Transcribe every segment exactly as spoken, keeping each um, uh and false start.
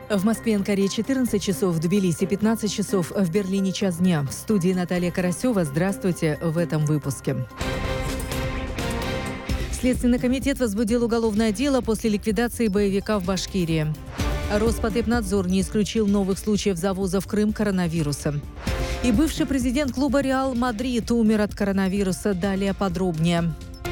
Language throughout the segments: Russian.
В Москве и Анкаре четырнадцать часов, в Тбилиси пятнадцать часов, в Берлине час дня. В студии Наталья Карасева. Здравствуйте в этом выпуске. Следственный комитет возбудил уголовное дело после ликвидации боевика в Башкирии. Роспотребнадзор не исключил новых случаев завоза в Крым коронавируса. И бывший президент клуба «Реал Мадрид» умер от коронавируса. Далее подробнее.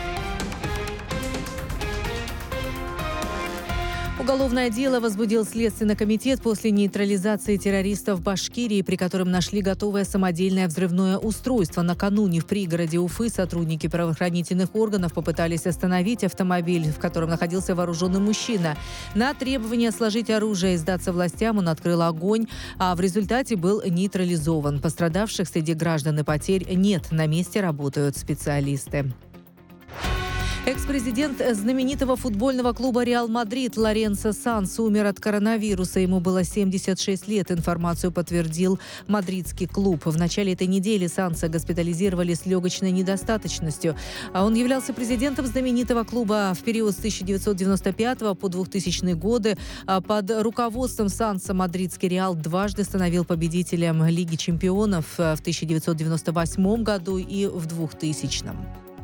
Уголовное дело возбудил Следственный комитет после нейтрализации террористов в Башкирии, при котором нашли готовое самодельное взрывное устройство. Накануне в пригороде Уфы сотрудники правоохранительных органов попытались остановить автомобиль, в котором находился вооруженный мужчина. На требование сложить оружие и сдаться властям он открыл огонь, а в результате был нейтрализован. Пострадавших среди граждан и потерь нет. На месте работают специалисты. Экс-президент знаменитого футбольного клуба «Реал Мадрид» Лоренцо Санс умер от коронавируса. Ему было семьдесят шесть лет. Информацию подтвердил мадридский клуб. В начале этой недели Санса госпитализировали с легочной недостаточностью. Он являлся президентом знаменитого клуба в период с тысяча девятьсот девяносто пятого по двухтысячные годы. Под руководством Санса мадридский «Реал» дважды становил победителем Лиги чемпионов в тысяча девятьсот девяносто восьмом году и в двухтысячном.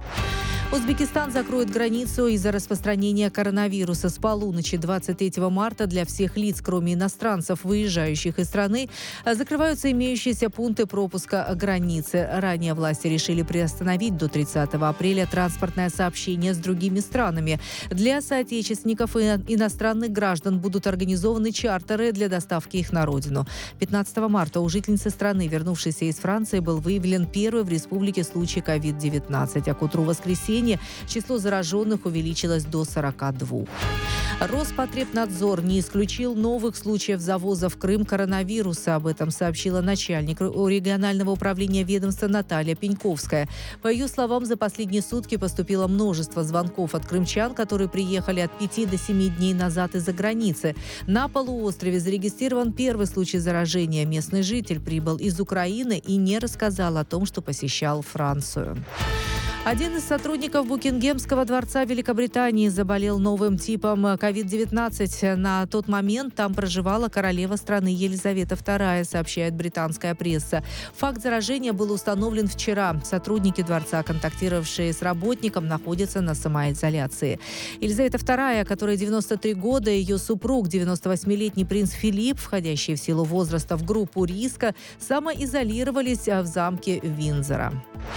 Узбекистан закроет границу из-за распространения коронавируса. С полуночи двадцать третьего марта для всех лиц, кроме иностранцев, выезжающих из страны, закрываются имеющиеся пункты пропуска границы. Ранее власти решили приостановить до тридцатого апреля транспортное сообщение с другими странами. Для соотечественников и иностранных граждан будут организованы чартеры для доставки их на родину. пятнадцатого марта у жительницы страны, вернувшейся из Франции, был выявлен первый в республике случай ковид девятнадцать. А к утру воскресенья число зараженных увеличилось до сорока двух. Роспотребнадзор не исключил новых случаев завоза в Крым коронавируса. Об этом сообщила начальник регионального управления ведомства Наталья Пеньковская. По ее словам, за последние сутки поступило множество звонков от крымчан, которые приехали от пяти до семи дней назад из-за границы. На полуострове зарегистрирован первый случай заражения. Местный житель прибыл из Украины и не рассказал о том, что посещал Францию. Один из сотрудников Букингемского дворца Великобритании заболел новым типом ковид девятнадцать. На тот момент там проживала королева страны Елизавета вторая, сообщает британская пресса. Факт заражения был установлен вчера. Сотрудники дворца, контактировавшие с работником, находятся на самоизоляции. Елизавета вторая, которой девяносто три года, ее супруг, девяностовосьмилетний принц Филипп, входящий в силу возраста в группу риска, самоизолировались в замке Виндзора.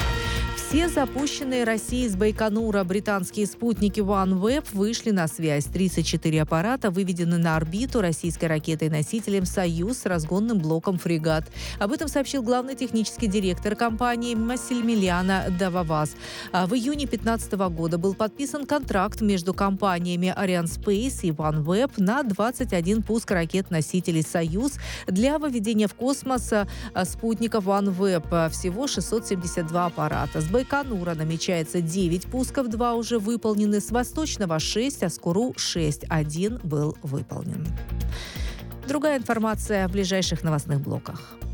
Все запущенные Россией с Байконура британские спутники OneWeb вышли на связь. тридцать четыре аппарата выведены на орбиту российской ракетой-носителем «Союз» с разгонным блоком «Фрегат». Об этом сообщил главный технический директор компании Массимилиано Дававас. В июне две тысячи пятнадцатого года был подписан контракт между компаниями Arianespace и OneWeb на двадцать один пуск ракет-носителей «Союз» для выведения в космос спутников OneWeb. Всего шестьсот семьдесят два аппарата. С Байконура намечается девять пусков, два уже выполнены, с Восточного шесть, а с Куру шесть, один был выполнен. Другая информация в ближайших новостных блоках.